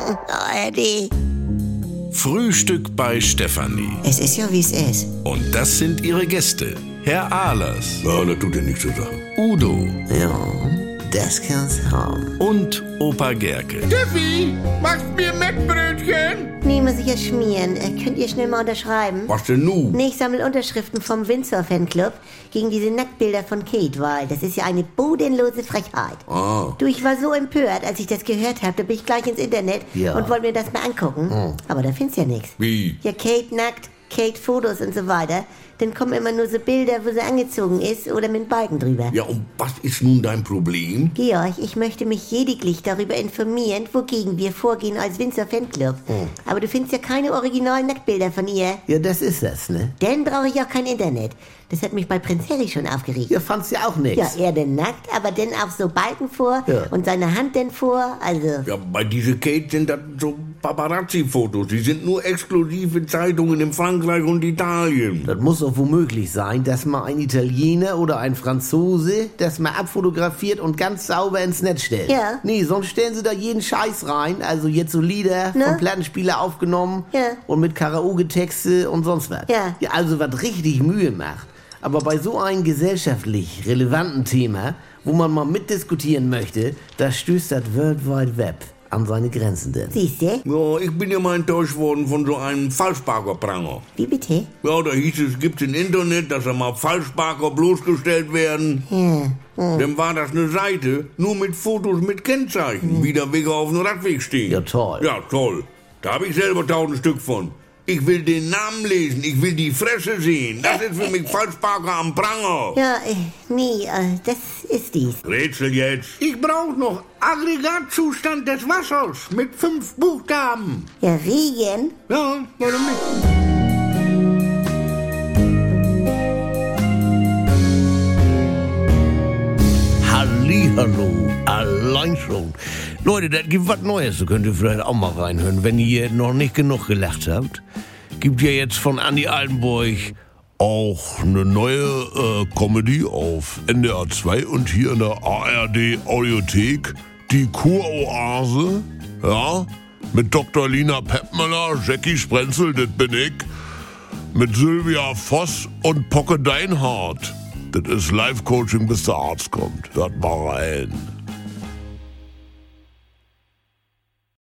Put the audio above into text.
ARD. Frühstück bei Stefanie. Es ist ja, wie es ist. Und das sind ihre Gäste. Herr Ahlers. Ja, das tut ja nichts zur Sache. Udo. Ja, das kann's haben. Und Opa Gerke. Steffi, machst mir Mettbrötchen? Nee, muss ich ja schmieren. Könnt ihr schnell mal unterschreiben? Was denn nun? Nee, ich sammle Unterschriften vom Windsor-Fanclub gegen diese Nacktbilder von Kate, weil das ist ja eine bodenlose Frechheit. Ah. Du, ich war so empört, als ich das gehört habe. Da bin ich gleich ins Internet und wollte mir das mal angucken. Aber da findest ja nichts. Wie? Ja, Kate nackt, Kate Fotos und so weiter. Dann kommen immer nur so Bilder, wo sie angezogen ist oder mit Balken drüber. Ja, und was ist nun dein Problem? Georg, ich möchte mich lediglich darüber informieren, wogegen wir vorgehen als Windsor Fanclub. Aber du findest ja keine originalen Nacktbilder von ihr. Ja, das ist das, ne? Dann brauche ich auch kein Internet. Das hat mich bei Prinz Harry schon aufgeregt. Ja, fandst ja auch nix. Ja, er denn nackt, aber dann auch so Balken vor und seine Hand denn vor, also... Ja, bei dieser Kate sind das so Paparazzi-Fotos. Die sind nur exklusiv in Zeitungen in Frankreich und Italien. Das muss doch womöglich sein, dass mal ein Italiener oder ein Franzose das mal abfotografiert und ganz sauber ins Netz stellt. Ja. Nee, sonst stellen sie da jeden Scheiß rein. Also jetzt so Lieder Ne? von Plattenspieler aufgenommen Ja. und mit Karaoke-Texte und sonst was. Ja. Ja, also was richtig Mühe macht. Aber bei so einem gesellschaftlich relevanten Thema, wo man mal mitdiskutieren möchte, da stößt das World Wide Web an seine Grenzen denn. Siehst du? Ja, ich bin ja mal enttäuscht worden von so einem Falschparker-Pranger. Wie bitte? Ja, da hieß es gibt's im Internet, dass da mal Falschparker bloßgestellt werden. Dann war das eine Seite, nur mit Fotos mit Kennzeichen, wie der Weg auf dem Radweg steht. Ja, toll. Ja, toll. Da habe ich selber 1000 Stück von. Ich will den Namen lesen, ich will die Fresse sehen. Das ist für mich Falschparker am Pranger. Ja, nee, das ist dies. Rätsel jetzt. Ich brauche noch Aggregatzustand des Wassers mit 5 Buchstaben. Ja, Regen? Ja, warum nicht? Hallihallo, allein schon. Leute, das gibt was Neues, da könnt ihr vielleicht auch mal reinhören, wenn ihr noch nicht genug gelacht habt. Gibt ja jetzt von Andi Altenburg auch eine neue Comedy auf NDR 2 und hier in der ARD Audiothek, die Kuroase, ja, mit Dr. Lina Peppmüller, Jackie Sprenzel, das bin ich, mit Sylvia Voss und Pocke Deinhardt. Das ist Live-Coaching, bis der Arzt kommt. Hört mal rein.